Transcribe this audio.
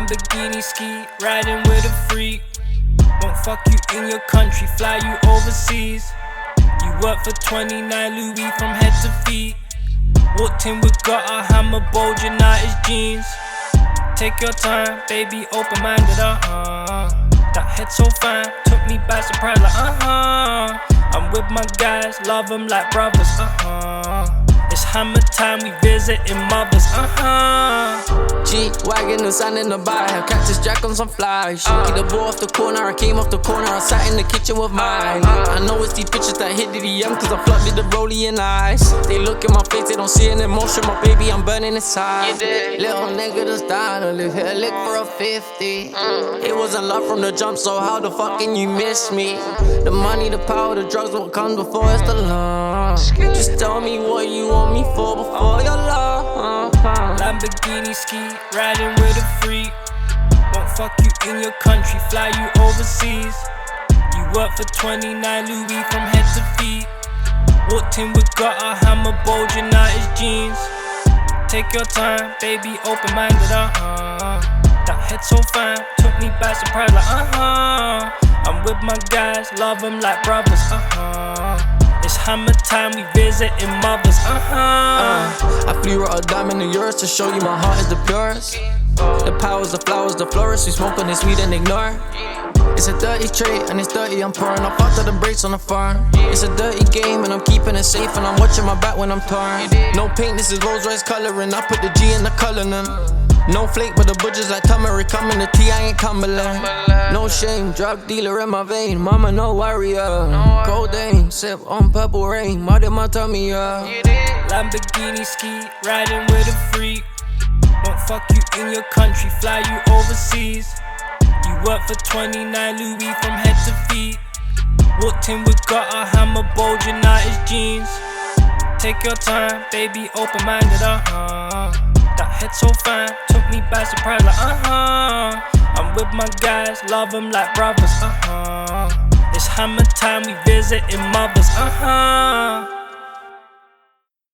Lamborghini ski, riding with a freak. Won't fuck you in your country, fly you overseas. You work for 29 Louis from head to feet. Walked in with gutter, hammer bulging out his jeans. Take your time, baby, open-minded, That head so fine, took me by surprise, like, I'm with my guys, love them like brothers, It's hammer time, we visiting mothers, G-Wagon, no sign in the bar. Have Cactus Jack on some flies. Keep the ball off the corner, I came off the corner. I sat in the kitchen with mine. I know it's these pictures that hit the DM, cause I flooded the rollie in eyes. They look in my face, they don't see an emotion. My baby, I'm burning inside. Little nigga just dying to live here, lick for a 50. It wasn't love from the jump, so how the fuck can you miss me? The money, the power, the drugs, what comes before it's the love. Just tell me what you want me for before your love. Lamborghini ski, riding with a freak. Won't fuck you in your country, fly you overseas. You work for 29 Louis from head to feet. Walked in with gutter, hammer bulging out his jeans. Take your time, baby, open-minded, That head so fine, took me by surprise, like, I'm with my guys, love them like brothers, It's hammer time, we visiting mothers, I flew Rotterdam in the Euros to show you my heart is the purest. The powers, the flowers, the florists, we smoke on this weed and ignore. It's a dirty trade and it's dirty, I'm pouring off after the brakes on the farm. It's a dirty game and I'm keeping it safe and I'm watching my back when I'm torn. No paint, this is Rolls Royce coloring, I put the G in the coloring. No flake, but the butcher's like turmeric, coming the tea, I ain't Cumberland. No shame, drug dealer in my vein, mama no warrior. Codeine, sip on purple rain, mud in my tummy, Lamborghini ski, riding with a freak. Won't fuck you in your country, fly you overseas. You work for 29 Louis from head to feet. Walked in with gutter, hammer bulging out his jeans. Take your time, baby, open-minded, That head so fine, took me by surprise, like, I'm with my guys, love them like brothers, It's hammer time, we visiting mothers,